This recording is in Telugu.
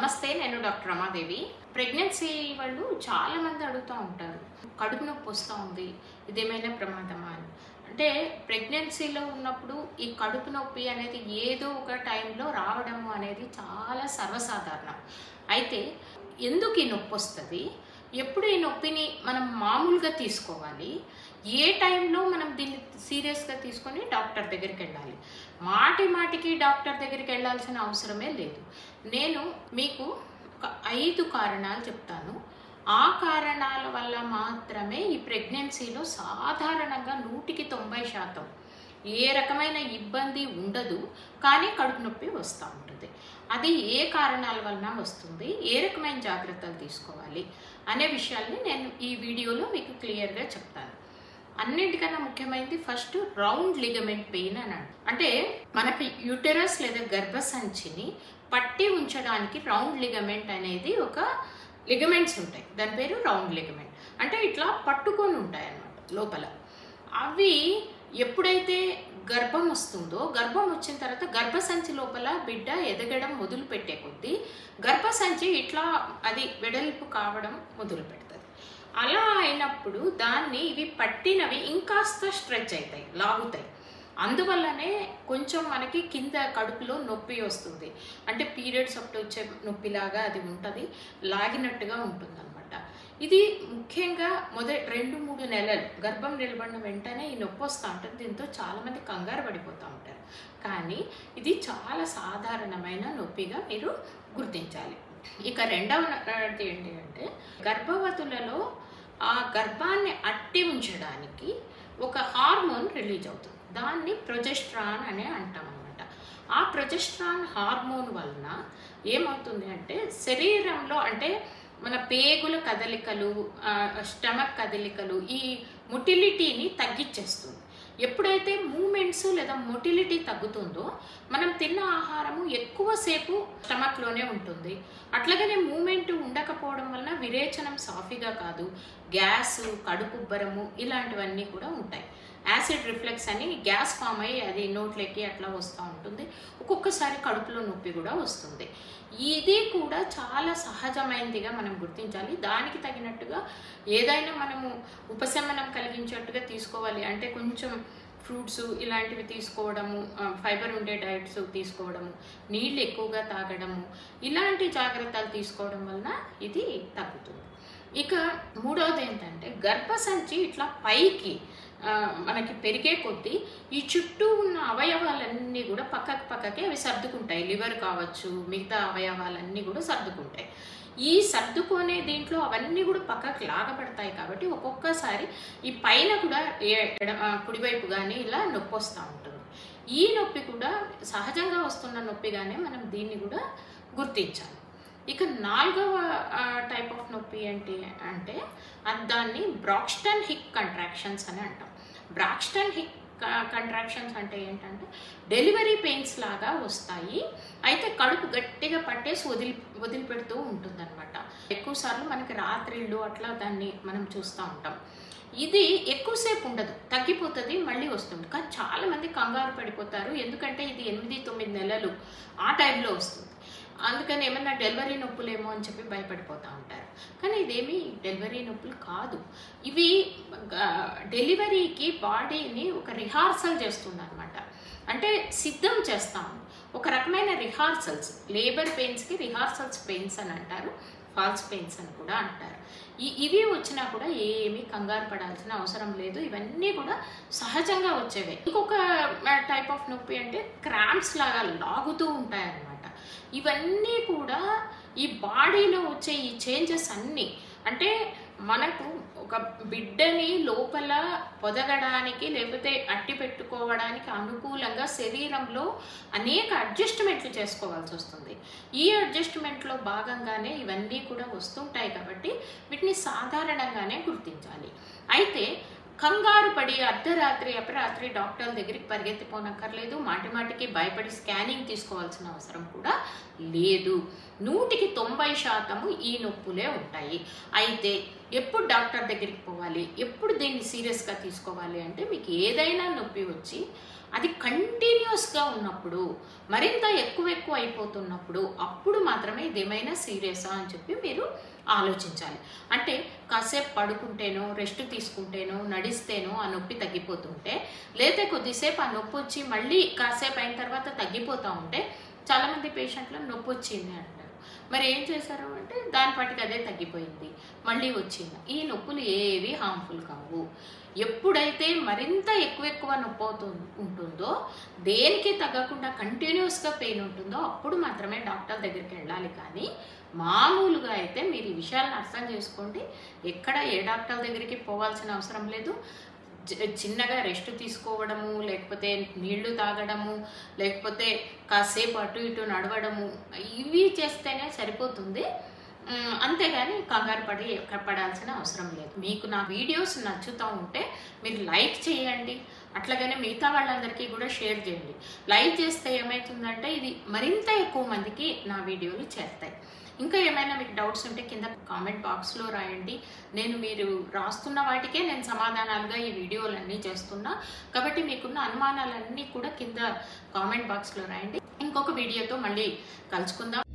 నమస్తే, నేను డాక్టర్ రమాదేవి. ప్రెగ్నెన్సీ వాళ్ళు చాలా మంది అడుగుతూ ఉంటారు, కడుపు నొప్పి వస్తూ ఉంది, ఇదేమైనా ప్రమాదమా అని. అంటే ప్రెగ్నెన్సీలో ఉన్నప్పుడు ఈ కడుపు నొప్పి అనేది ఏదో ఒక టైంలో రావడము అనేది చాలా సర్వసాధారణం. అయితే ఎందుకు ఈ నొప్పి వస్తుంది, ఎప్పుడు ఈ నొప్పిని మనం మామూలుగా తీసుకోవాలి, ఏ టైంలో మనం దీన్ని సీరియస్గా తీసుకొని డాక్టర్ దగ్గరికి వెళ్ళాలి. మాటికి డాక్టర్ దగ్గరికి వెళ్ళాల్సిన అవసరమే లేదు. నేను మీకు ఒక 5 కారణాలు చెప్తాను. ఆ కారణాల వల్ల మాత్రమే ఈ ప్రెగ్నెన్సీలో సాధారణంగా 100% ఏ రకమైన ఇబ్బంది ఉండదు, కానీ కడుపు నొప్పి వస్తూ ఉంటుంది. అది ఏ కారణాల వలన వస్తుంది, ఏ రకమైన జాగ్రత్తలు తీసుకోవాలి అనే విషయాల్ని నేను ఈ వీడియోలో మీకు క్లియర్గా చెప్తాను. అన్నింటికన్నా ముఖ్యమైనది ఫస్ట్ రౌండ్ లిగమెంట్ పెయిన్ అని అంటే మనకి యూటెరస్ లేదా గర్భసంచిని పట్టి ఉంచడానికి రౌండ్ లిగమెంట్ అనేది ఒక లిగమెంట్స్ ఉంటాయి. దాని పేరు రౌండ్ లిగమెంట్. అంటే ఇట్లా పట్టుకొని ఉంటాయి అన్నమాట లోపల. అవి ఎప్పుడైతే గర్భం వస్తుందో, గర్భం వచ్చిన తర్వాత గర్భసంచి లోపల బిడ్డ ఎదగడం మొదలు పెట్టే కొద్దీ గర్భసంచి ఇట్లా అది వెడల్పు కావడం మొదలు పెడుతుంది. అలా అయినప్పుడు దాన్ని ఇవి పట్టినవి ఇంకాస్త స్ట్రెచ్ అవుతాయి, లాగుతాయి. అందువల్లనే కొంచెం మనకి కింద కడుపులో నొప్పి వస్తుంది. అంటే పీరియడ్స్ అప్పుడు వచ్చే నొప్పిలాగా అది ఉంటుంది, లాగినట్టుగా ఉంటుంది అనమాట. ఇది ముఖ్యంగా మొదటి 2-3 నెలలు గర్భం నిలబడిన వెంటనే ఈ నొప్పి వస్తూ ఉంటుంది. దీంతో చాలామంది కంగారు పడిపోతూ ఉంటారు. కానీ ఇది చాలా సాధారణమైన నొప్పిగా మీరు గుర్తించాలి. ఇక రెండవది ఏంటి అంటే, గర్భవతులలో ఆ గర్భాన్ని అట్టి ఉంచడానికి ఒక హార్మోన్ రిలీజ్ అవుతుంది. దాన్ని ప్రొజెస్ట్రాన్ అని అంటాం అన్నమాట. ఆ ప్రొజెస్ట్రాన్ హార్మోన్ వలన ఏమవుతుంది అంటే, శరీరంలో అంటే మన పేగుల కదలికలు, స్టమక్ కదలికలు, ఈ మొటిలిటీని తగ్గించేస్తుంది. ఎప్పుడైతే మూమెంట్స్ లేదా మొటిలిటీ తగ్గుతుందో మనం తిన్న ఆహారము ఎక్కువసేపు స్టమక్లోనే ఉంటుంది. అట్లాగనే మూమెంట్ ఉండకపోవడం వలన విరేచనం సాఫీగా కాదు, గ్యాస్, కడుపుబ్బరము ఇలాంటివన్నీ కూడా ఉంటాయి. యాసిడ్ రిఫ్లెక్స్ అని గ్యాస్ ఫామ్ అయ్యి అది నోట్లోకి అట్లా వస్తూ ఉంటుంది. ఒక్కొక్కసారి కడుపులో నొప్పి కూడా వస్తుంది. ఇది కూడా చాలా సహజమైనదిగా మనం గుర్తించాలి. దానికి తగినట్టుగా ఏదైనా మనము ఉపశమనం కలిగించేట్టుగా తీసుకోవాలి. అంటే కొంచెం ఫ్రూట్స్ ఇలాంటివి తీసుకోవడము, ఫైబర్ ఉండే డైట్స్ తీసుకోవడము, నీళ్ళు ఎక్కువగా తాగడము, ఇలాంటి జాగ్రత్తలు తీసుకోవడం వలన ఇది తగ్గుతుంది. ఇక మూడవది ఏంటంటే, గర్భసంచి ఇట్లా పైకి మనకి పెరిగే కొద్దీ ఈ చుట్టూ ఉన్న అవయవాలన్నీ కూడా పక్కకి అవి సర్దుకుంటాయి. లివర్ కావచ్చు, మిగతా అవయవాలన్నీ కూడా సర్దుకుంటాయి. ఈ సర్దుకునే దీంట్లో అవన్నీ కూడా పక్కకు లాగబడతాయి. కాబట్టి ఒక్కొక్కసారి ఈ పైన కూడా కుడివైపు కానీ ఇలా నొప్పి వస్తూ ఉంటుంది. ఈ నొప్పి కూడా సహజంగా వస్తున్న నొప్పిగానే మనం దీన్ని కూడా గుర్తించాలి. ఇక 4వ టైప్ ఆఫ్ నొప్పి ఏంటి అంటే, దాన్ని బ్రాక్స్టన్ హిక్ కంట్రాక్షన్స్ అని అంటాం. బ్రాక్స్టన్ హిక్ కంట్రాక్షన్స్ అంటే ఏంటంటే, డెలివరీ పెయిన్స్ లాగా వస్తాయి. అయితే కడుపు గట్టిగా పట్టేసి వదిలిపెడుతూ ఉంటుంది అనమాట. ఎక్కువసార్లు మనకి రాత్రిళ్ళు అట్లా దాన్ని మనం చూస్తూ ఉంటాం. ఇది ఎక్కువసేపు ఉండదు, తగ్గిపోతుంది, మళ్ళీ వస్తుంది. కానీ చాలామంది కంగారు పడిపోతారు, ఎందుకంటే ఇది 8-9 నెలలు ఆ టైంలో వస్తుంది. అందుకని ఏమన్నా డెలివరీ నొప్పులేమో అని చెప్పి భయపడిపోతూ ఉంటారు. కానీ ఇదేమీ డెలివరీ నొప్పులు కాదు. ఇవి డెలివరీకి బాడీని ఒక రిహార్సల్ చేస్తుంది అనమాట. అంటే సిద్ధం చేస్తాము, ఒక రకమైన రిహార్సల్స్. లేబర్ పెయిన్స్కి రిహార్సల్స్ పెయిన్స్ అని అంటారు, ఫాల్స్ పెయిన్స్ అని కూడా అంటారు. ఇవి వచ్చినా కూడా ఏమీ కంగారు పడాల్సిన అవసరం లేదు. ఇవన్నీ కూడా సహజంగా వచ్చేవే. ఇంకొక టైప్ ఆఫ్ నొప్పి అంటే క్రాంప్స్ లాగా లాగుతూ ఉంటాయన్నమాట. ఇవన్నీ కూడా ఈ బాడీలో వచ్చే ఈ చేంజెస్ అన్నీ, అంటే మనకు ఒక బిడ్డని లోపల పొదగడానికి లేకపోతే అట్టి పెట్టుకోవడానికి అనుకూలంగా శరీరంలో అనేక అడ్జస్ట్మెంట్లు చేసుకోవాల్సి వస్తుంది. ఈ అడ్జస్ట్మెంట్లో భాగంగానే ఇవన్నీ కూడా వస్తుంటాయి. కాబట్టి వీటిని సాధారణంగానే గుర్తించాలి. అయితే కంగారు పడి అర్ధరాత్రి అపరాత్రి డాక్టర్ల దగ్గరికి పరిగెత్తిపోనక్కర్లేదు. మాటికి భయపడి స్కానింగ్ తీసుకోవాల్సిన అవసరం కూడా లేదు. 100% ఈ నొప్పులే ఉంటాయి. అయితే ఎప్పుడు డాక్టర్ దగ్గరికి పోవాలి, ఎప్పుడు దీన్ని సీరియస్గా తీసుకోవాలి అంటే మీకు ఏదైనా నొప్పి వచ్చి అది కంటిన్యూస్గా ఉన్నప్పుడు, మరింత ఎక్కువ అయిపోతున్నప్పుడు అప్పుడు మాత్రమే ఇదేమైనా సీరియసా అని చెప్పి మీరు ఆలోచించాలి. అంటే కాసేపు పడుకుంటేనో, రెస్ట్ తీసుకుంటేనో, నడిస్తేనో ఆ నొప్పి తగ్గిపోతుంటే, లేదా కొద్దిసేపు ఆ నొప్పి వచ్చి మళ్ళీ కాసేపు అయిన తర్వాత తగ్గిపోతూ ఉంటే, చాలామంది పేషెంట్లు నొప్పి వచ్చింది అంటారు. మరి ఏం చేశారు అంటే దాని పాటికి అదే తగ్గిపోయింది, మళ్ళీ వచ్చింది. ఈ నొప్పులు ఏవి హార్మ్ఫుల్ కావు. ఎప్పుడైతే మరింత ఎక్కువ నొప్పి ఉంటుందో, దేనికి తగ్గకుండా కంటిన్యూస్గా పెయిన్ ఉంటుందో అప్పుడు మాత్రమే డాక్టర్ దగ్గరికి వెళ్ళాలి. కానీ మామూలుగా అయితే మీరు ఈ విషయాలను అర్థం చేసుకోండి. ఎక్కడ ఏ డాక్టర్ దగ్గరికి పోవాల్సిన అవసరం లేదు. చిన్నగా రెస్ట్ తీసుకోవడము, లేకపోతే నీళ్లు తాగడము, లేకపోతే కాసేపు అటు ఇటు నడవడము, ఇవి చేస్తేనే సరిపోతుంది. అంతేగాని కంగారు పడాల్సిన అవసరం లేదు. మీకు నా వీడియోస్ నచ్చుతూ ఉంటే మీరు లైక్ చేయండి, అట్లాగనే మిగతా వాళ్ళందరికీ కూడా షేర్ చేయండి. లైక్ చేస్తే ఏమవుతుందంటే ఇది మరింత ఎక్కువ మందికి నా వీడియోలు చేస్తాయి. ఇంకా ఏమైనా మీకు డౌట్స్ ఉంటే కింద కామెంట్ బాక్స్లో రాయండి. మీరు రాస్తున్న వాటికే నేను సమాధానాలుగా ఈ వీడియోలన్నీ చేస్తున్నా. కాబట్టి మీకున్న అనుమానాలన్నీ కూడా కింద కామెంట్ బాక్స్లో రాయండి. ఇంకొక వీడియోతో మళ్ళీ కలుసుకుందాం.